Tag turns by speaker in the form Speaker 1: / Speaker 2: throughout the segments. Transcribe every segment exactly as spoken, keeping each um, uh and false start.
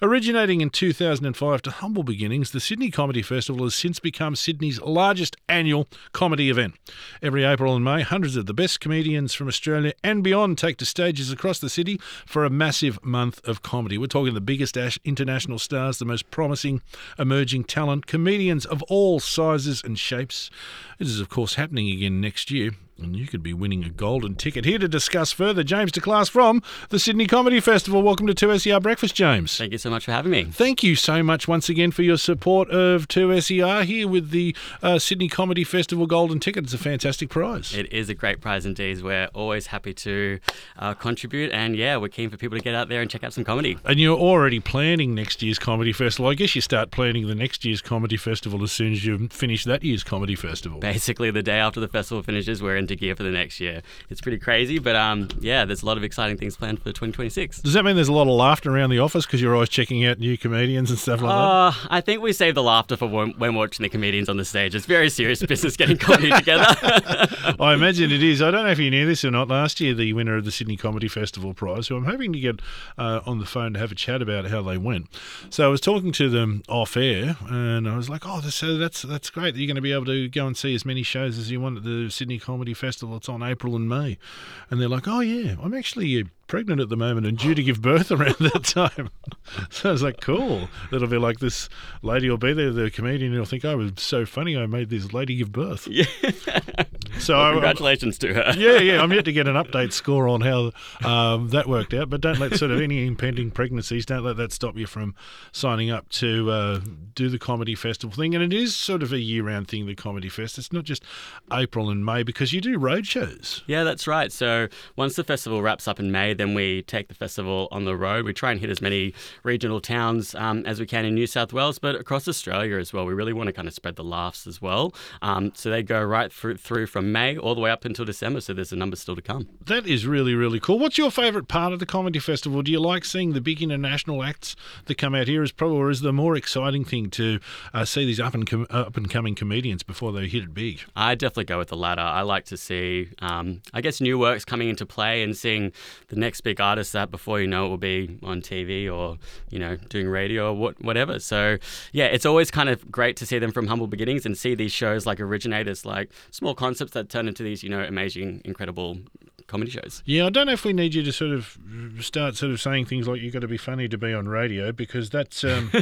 Speaker 1: Originating in two thousand five to humble beginnings, the Sydney Comedy Festival has since become Sydney's largest annual comedy event. Every April and May, hundreds of the best comedians from Australia and beyond take to stages across the city for a massive month of comedy. We're talking the biggest international stars, the most promising emerging talent, comedians of all sizes and shapes. This is, of course, happening again next year, and you could be winning a golden ticket. Here to discuss further, James DeClass from the Sydney Comedy Festival. Welcome to two S E R Breakfast, James.
Speaker 2: Thank you so much for having me.
Speaker 1: Thank you so much once again for your support of two S E R here with the uh, Sydney Comedy Festival golden ticket. It's a fantastic prize.
Speaker 2: It is a great prize indeed. We're always happy to uh, contribute, and yeah, we're keen for people to get out there and check out some comedy.
Speaker 1: And you're already planning next year's Comedy Festival. I guess you start planning the next year's Comedy Festival as soon as you finish that year's Comedy Festival.
Speaker 2: Basically, the day after the festival finishes, we're into gear for the next year. It's pretty crazy, but um, yeah, there's a lot of exciting things planned for twenty twenty-six.
Speaker 1: Does that mean there's a lot of laughter around the office because you're always checking out new comedians and stuff like
Speaker 2: uh,
Speaker 1: that?
Speaker 2: I think we save the laughter for when, when watching the comedians on the stage. It's very serious business getting comedy together.
Speaker 1: I imagine it is. I don't know if you knew this or not. Last year, the winner of the Sydney Comedy Festival prize, who I'm hoping to get uh, on the phone to have a chat about how they went. So I was talking to them off air, and I was like, "Oh, so that's that's great. You're going to be able to go and see as many shows as you want at the Sydney Comedy Festival. It's on April and May." And they're like, "Oh yeah, I'm actually pregnant at the moment and due to give birth around that time." So I was like, cool. That'll be like this lady will be there, the comedian, will think, "Oh, it was so funny I made this lady give birth."
Speaker 2: Yeah.
Speaker 1: So
Speaker 2: well,
Speaker 1: I,
Speaker 2: congratulations to her.
Speaker 1: Yeah, yeah. I'm yet to get an update score on how um, that worked out, but don't let sort of any impending pregnancies, don't let that stop you from signing up to uh, do the Comedy Festival thing. And it is sort of a year-round thing, the Comedy Fest. It's not just April and May because you do road shows.
Speaker 2: Yeah, that's right. So once the festival wraps up in May, then we take the festival on the road. We try and hit as many regional towns um, as we can in New South Wales, but across Australia as well. We really want to kind of spread the laughs as well. Um, so they go right through, through from May all the way up until December, so there's a number still to come.
Speaker 1: That is really, really cool. What's your favourite part of the Comedy Festival? Do you like seeing the big international acts that come out here, is probably, or is the more exciting thing to uh, see these up and com- up and coming comedians before they hit it big?
Speaker 2: I definitely go with the latter. I like to see, um, I guess, new works coming into play and seeing the next big artist that before you know it will be on T V or, you know, doing radio or what, whatever. So, yeah, it's always kind of great to see them from humble beginnings and see these shows like Originators, like small concepts that turn into these, you know, amazing, incredible comedy shows.
Speaker 1: Yeah, I don't know if we need you to sort of start sort of saying things like you've got to be funny to be on radio, because that's um,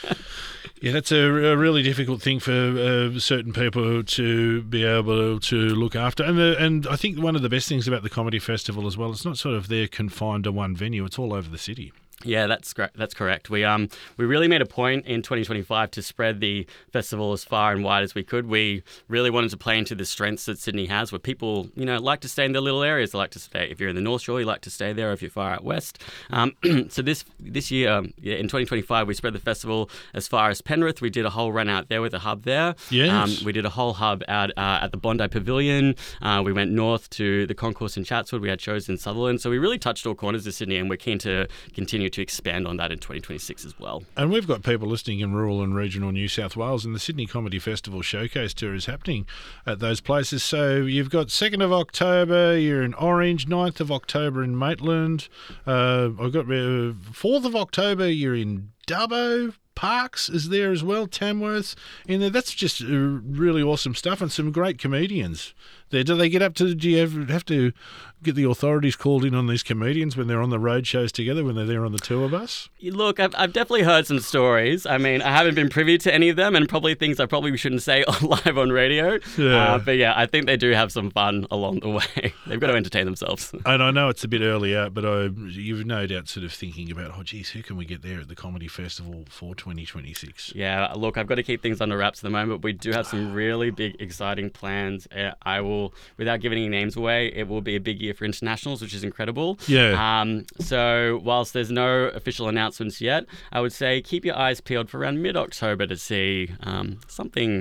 Speaker 1: yeah, that's a, a really difficult thing for uh, certain people to be able to look after. And the, and I think one of the best things about the Comedy Festival as well, it's not sort of there confined to one venue; it's all over the city.
Speaker 2: Yeah, that's great. That's correct. We um we really made a point in twenty twenty-five to spread the festival as far and wide as we could. We really wanted to play into the strengths that Sydney has, where people, you know, like to stay in their little areas. They like to stay. If you're in the North Shore, you like to stay there. If you're far out west, um, so this this year, um, yeah, in twenty twenty-five, we spread the festival as far as Penrith. We did a whole run out there with a hub there.
Speaker 1: Yes.
Speaker 2: Um, we did a whole hub out uh, at the Bondi Pavilion. Uh, we went north to the Concourse in Chatswood. We had shows in Sutherland. So we really touched all corners of Sydney, and we're keen to continue to expand on that in twenty twenty-six as well.
Speaker 1: And we've got people listening in rural and regional New South Wales, and the Sydney Comedy Festival Showcase Tour is happening at those places. So you've got second of October, you're in Orange, ninth of October in Maitland. Uh, I've got uh, fourth of October, you're in Dubbo. Parks is there as well, Tamworth in there. That's just uh, really awesome stuff, and some great comedians there. Do they get up to, do you ever have to get the authorities called in on these comedians when they're on the road shows together, when they're there on the tour bus?
Speaker 2: Look, I've, I've definitely heard some stories. I mean, I haven't been privy to any of them, and probably things I probably shouldn't say live on radio.
Speaker 1: Yeah.
Speaker 2: Uh, but yeah, I think they do have some fun along the way. They've got to entertain themselves.
Speaker 1: And I know it's a bit early out, but I, you've no doubt sort of thinking about, oh, geez, who can we get there at the Comedy Festival for twenty twenty-six?
Speaker 2: Yeah, look, I've got to keep things under wraps at the moment. We do have some really big, exciting plans. Uh, I will, without giving any names away, it will be a big year for internationals, which is incredible.
Speaker 1: Yeah.
Speaker 2: Um. So whilst there's no official announcements yet, I would say keep your eyes peeled for around mid-October to see um, something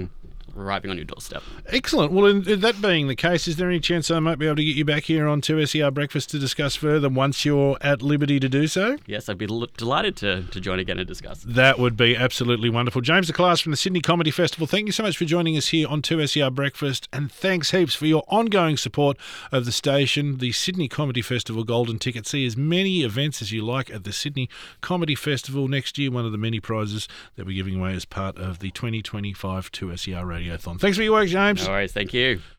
Speaker 2: arriving on your doorstep.
Speaker 1: Excellent. Well, in, in that being the case, is there any chance I might be able to get you back here on two S E R Breakfast to discuss further once you're at liberty to do so?
Speaker 2: Yes, I'd be l- delighted to, to join again and discuss.
Speaker 1: That would be absolutely wonderful. James DeClass from the Sydney Comedy Festival, thank you so much for joining us here on two S E R Breakfast, and thanks heaps for your ongoing support of the station. The Sydney Comedy Festival Golden Ticket. See as many events as you like at the Sydney Comedy Festival next year, one of the many prizes that we're giving away as part of the twenty twenty-five two S E R Radiothon. Thanks for your work, James.
Speaker 2: No worries, thank you.